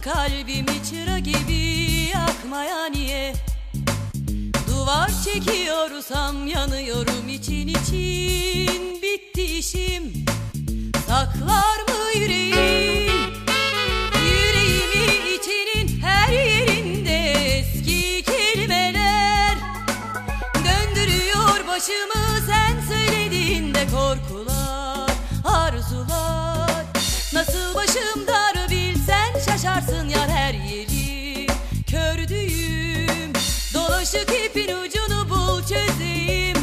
kalbimi çıra gibi yakmaya niye? Duvar çekiyorsam yanıyorum için için. Bitti işim, saklar mı yüreğim? Yüreğimi içinin her yerinde eski kelimeler döndürüyor başımı sen söylediğinde. Korkular, arzular, nasıl başım dar bilsen şaşarsın yar. Her yerim kördüğüm, dolaşık ipin ucunu bul çözeyim.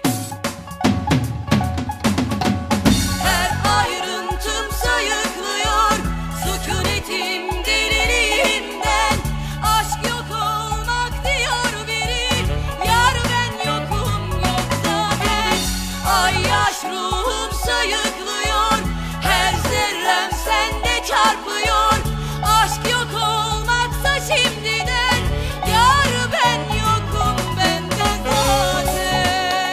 Her ayrıntım sayıklıyor sükunetim deliliğimden. Aşk yok olmak diyor biri, yar ben yokum yoksa ben. Ay yaş ruhum sayıklıyor, her zerrem sende çarpıyor. Aşk yok olmaksa şimdiden, yar ben yokum bende zaten.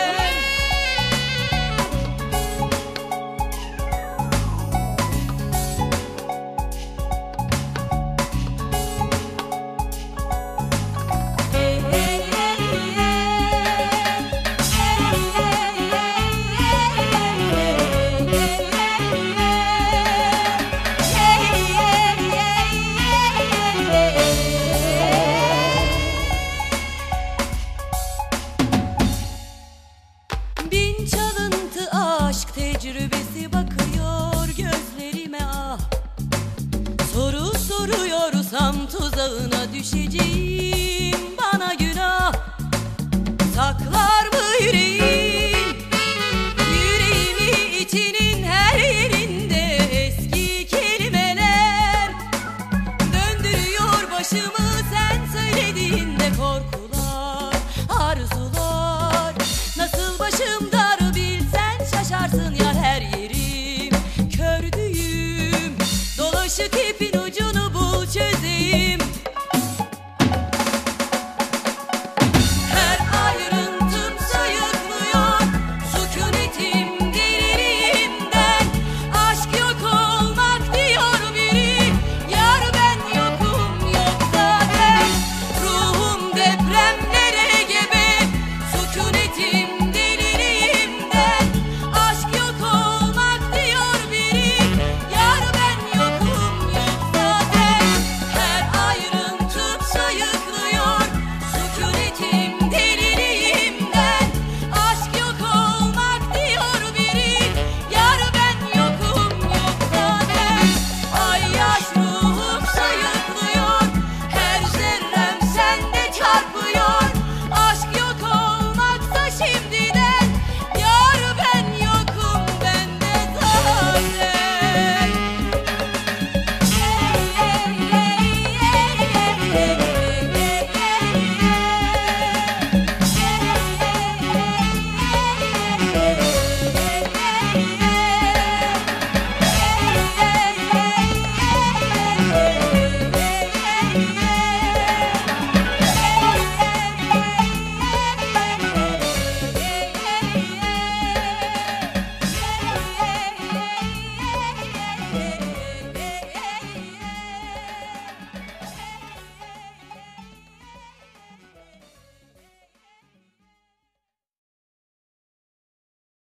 Hey, hey, hey, bin çalıntı aşk tecrübesi bakıyor gözlerime ah. Soru soruyorsam tuzağına düşeceğim, bana günah. Saklar mı yüreğin? Yüreğimi içinin her yerinde eski kelimeler döndürüyor başımı sen söylediğinde. Korkular, arzular, nasıl başım dar bilsen şaşarsın yar. Her yerim kördüğüm, dolaşık ipin ucunu bul çözeyim.